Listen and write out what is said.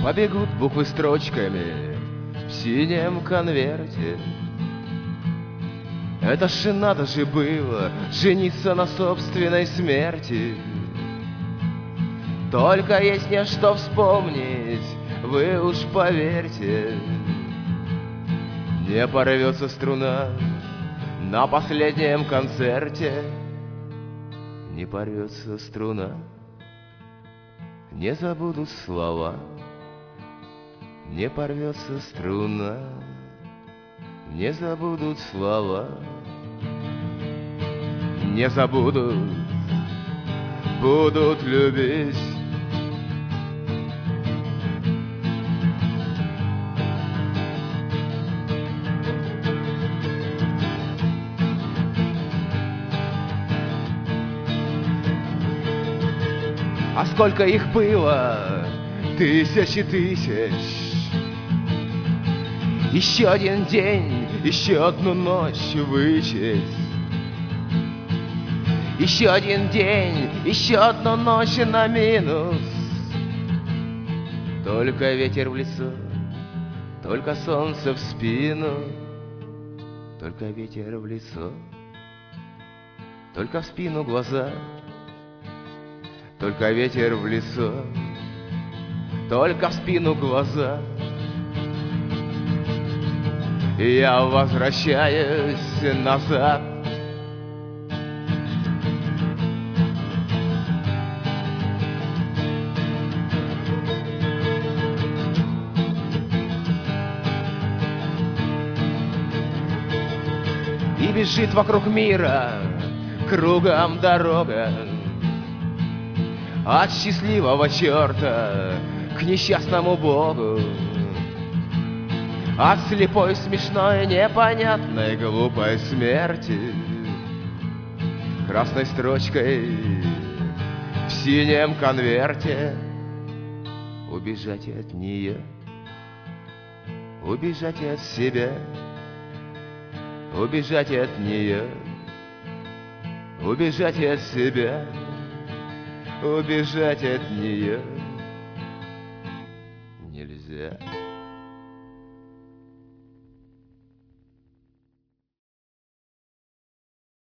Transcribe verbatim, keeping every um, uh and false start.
Побегут буквы строчками в синем конверте. Это ж надо же было жениться на собственной смерти. Только есть не что вспомнить, вы уж поверьте. Не порвется струна на последнем концерте. Не порвется струна, не забудут слова. Не порвется струна, не забудут слова. Не забудут, будут любить. А сколько их было? Тысячи тысяч. Еще один день, еще одну ночь вычесть. Еще один день, еще одну ночь на минус. Только ветер в лицо, только солнце в спину. Только ветер в лицо, только в спину глаза. Только ветер в лицо, только в спину глаза. И я возвращаюсь назад. И бежит вокруг мира кругом дорога, от счастливого черта к несчастному Богу, от слепой, смешной, непонятной, глупой смерти, красной строчкой в синем конверте. Убежать от нее, убежать от себя, убежать от нее, убежать от себя, убежать от нее нельзя.